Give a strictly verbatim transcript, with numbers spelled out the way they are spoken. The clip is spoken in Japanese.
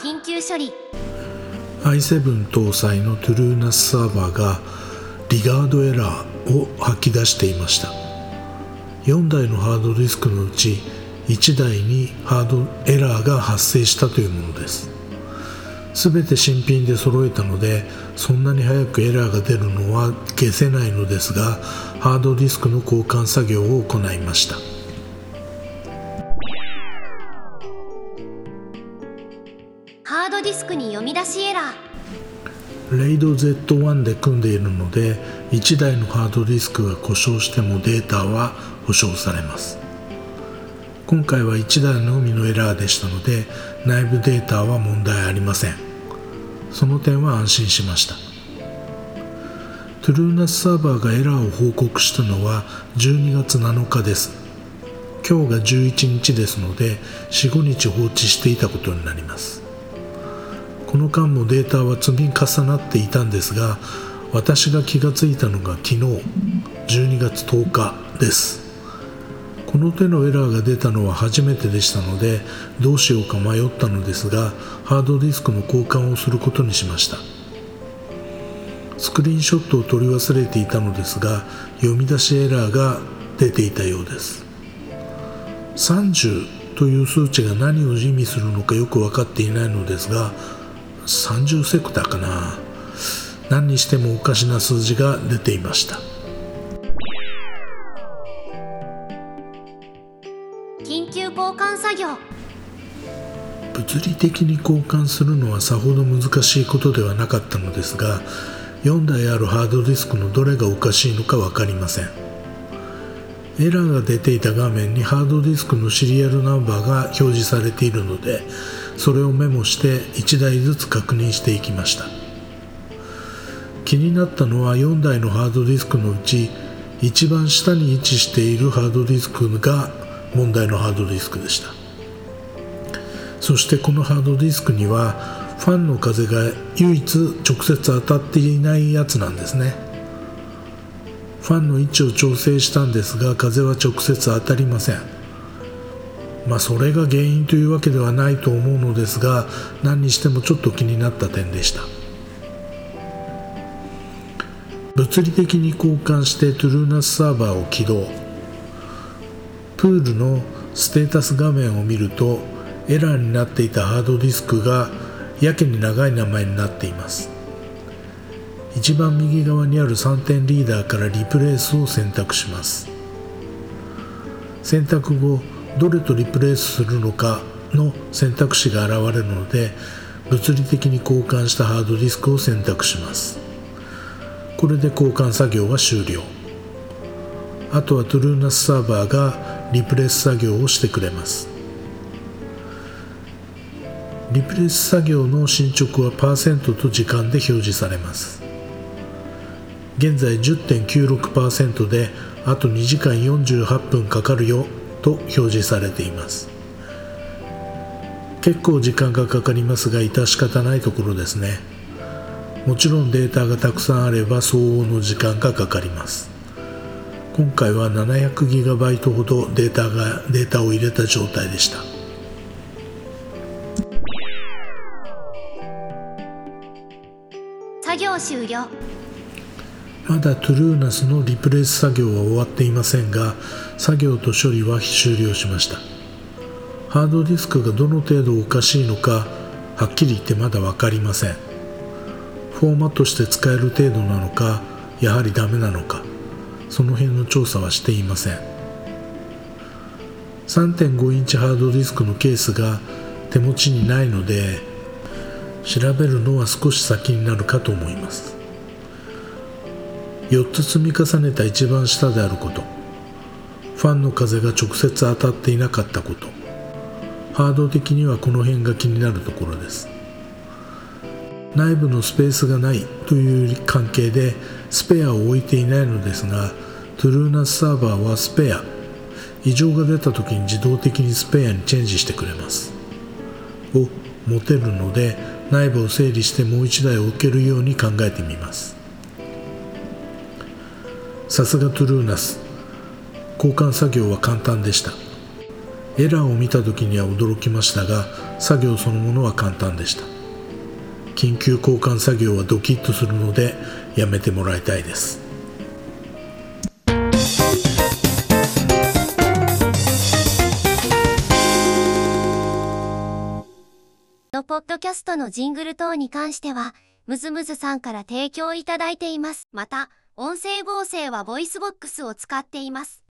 緊急処理。 アイセブン 搭載の TrueNAS サーバーがリガードエラーを吐き出していました。よんだいのハードディスクのうちいちだいにハードエラーが発生したというものです。すべて新品で揃えたので、そんなに早くエラーが出るのは消せないのですが、ハードディスクの交換作業を行いました。 ハードディスクに読み出しエラー。レイド ゼットワン で組んでいるので、いちだいのハードディスクが故障してもデータは保証されます。今回はいちだいのみのエラーでしたので、内部データは問題ありません。その点は安心しました。TrueNAS サーバーがエラーを報告したのはじゅうにがつなのかです。今日がじゅういちにちですので、よん、ごにち放置していたことになります。この間もデータは積み重なっていたんですが、私が気がついたのが昨日じゅうにがつとおかです。この手のエラーが出たのは初めてでしたので、どうしようか迷ったのですが、ハードディスクの交換をすることにしました。スクリーンショットを撮り忘れていたのですが、読み出しエラーが出ていたようです。さんじゅうという数値が何を意味するのかよく分かっていないのですが、さんじゅうセクターかな。何にしてもおかしな数字が出ていました。 緊急交換作業。 物理的に交換するのはさほど難しいことではなかったのですが、よんだいあるハードディスクのどれがおかしいのか分かりません。エラーが出ていた画面にハードディスクのシリアルナンバーが表示されているので、それをメモしていちだいずつ確認していきました。気になったのはよんだいのハードディスクのうち一番下に位置しているハードディスクが問題のハードディスクでした。そしてこのハードディスクにはファンの風が唯一直接当たっていないやつなんですね。ファンの位置を調整したんですが、風は直接当たりません。まあそれが原因というわけではないと思うのですが、何にしてもちょっと気になった点でした。物理的に交換して TrueNAS サーバーを起動。プールのステータス画面を見ると、エラーになっていたハードディスクがやけに長い名前になっています。一番右側にあるさんてんリーダーからリプレイスを選択します。選択後、どれとリプレイスするのかの選択肢が現れるので、物理的に交換したハードディスクを選択します。これで交換作業は終了。あとは TrueNAS サーバーがリプレイス作業をしてくれます。リプレイス作業の進捗はパーセントと時間で表示されます。現在 じゅってんきゅうろくパーセント で、あとにじかんよんじゅうはっぷんかかるよと表示されています。結構時間がかかりますが、致し方ないところですね。もちろんデータがたくさんあれば相応の時間がかかります。今回は ななひゃくギガバイト ほどデータがデータを入れた状態でした。 作業終了。 まだ TrueNAS のリプレイス作業は終わっていませんが、作業と処理は終了しました。ハードディスクがどの程度おかしいのか、はっきり言ってまだ分かりません。フォーマットして使える程度なのか、やはりダメなのか、その辺の調査はしていません。さんてんごインチハードディスクのケースが手持ちにないので、調べるのは少し先になるかと思います。よっつ積み重ねた一番下であること、ファンの風が直接当たっていなかったこと、ハード的にはこの辺が気になるところです。内部のスペースがないという関係でスペアを置いていないのですが、 TrueNAS サーバーはスペア、異常が出た時に自動的にスペアにチェンジしてくれますを持てるので、内部を整理してもう一台置けるように考えてみます。さすが TrueNAS、交換作業は簡単でした。 エラーを見た時には驚きましたが、作業そのものは簡単でした。緊急交換作業はドキッとするのでやめてもらいたいです。 のポッドキャストのジングル等に関してはムズムズさんから提供いただいています。また音声合成はボイスボックスを使っています。